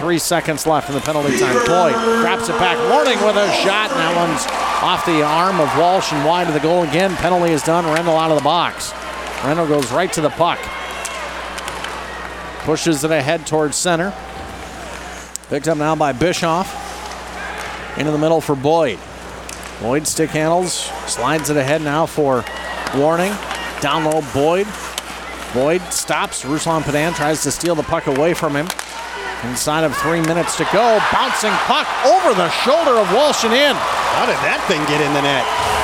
3 seconds left in the penalty time. Boyd grabs it back. Warning with a shot, and that one's off the arm of Walsh and wide of the goal again. Penalty is done. Rendell out of the box. Rendell goes right to the puck. Pushes it ahead towards center. Picked up now by Bischoff. Into the middle for Boyd. Boyd stick handles, slides it ahead now for Warning. Down low, Boyd. Boyd stops. Ruslan Padan tries to steal the puck away from him. Inside of 3 minutes to go. Bouncing puck over the shoulder of Walsh and in. How did that thing get in the net?